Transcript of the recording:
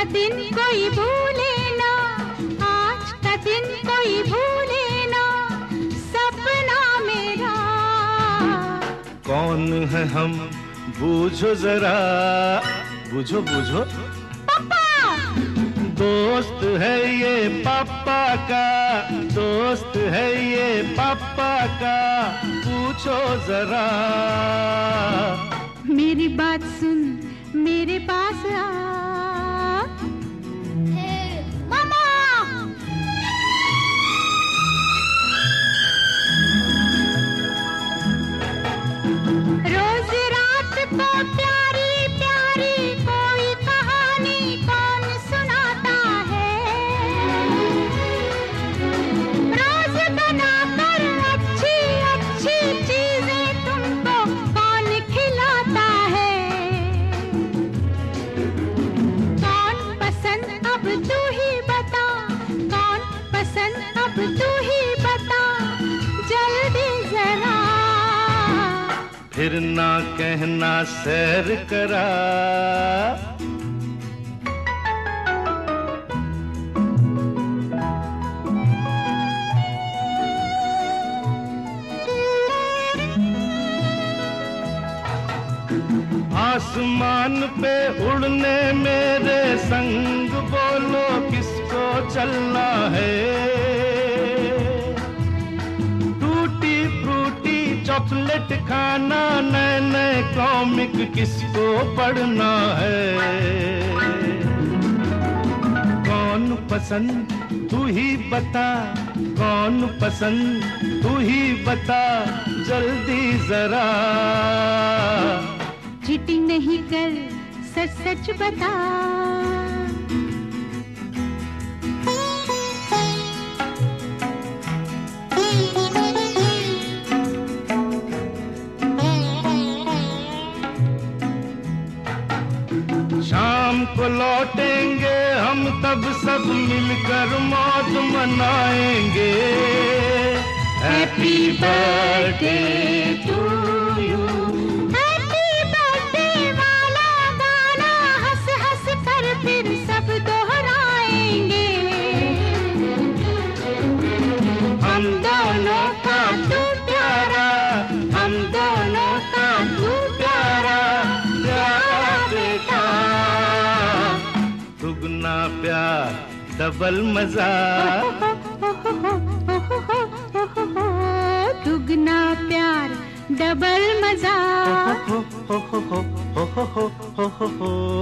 का दिन कोई भूले ना, आज का दिन कोई भूले ना, सपना मेरा। कौन है हम बूझो जरा, बूझो बूझो। पापा। दोस्त है ये पापा का, दोस्त है ये पापा का, पूछो जरा। मेरी बात सुन, मेरे पास आ। मामा। रोज रात को प्यारी प्यारी कोई कहानी कौन सुनाता है, रोज बनाकर अच्छी अच्छी चीजें तुमको कौन खिलाता है। कौन पसंद अब तू ही बता, कौन पसंद अब तू ही बता, जल्दी जरा। फिर ना कहना सैर करा। आसमान पे उड़ने मेरे संग बोलो किसको चलना है, टूटी फ्रूटी चॉकलेट खाना, नए नए कॉमिक किसको पढ़ना है। कौन पसंद तू ही बता, कौन पसंद तू ही बता, जल्दी जरा। चीटिंग नहीं कर, सच सच बता। शाम को लौटेंगे हम तब सब मिलकर मौज मनाएंगे। Happy birthday to you. फिर सब दोहराएंगे, हम दोनों का तू प्यारा, हम दोनों का तू प्यारा, प्यारा बेटा। दुगना प्यार डबल मजा, दुगना प्यार डबल मजा। हो हो हो हो हो हो हो हो हो।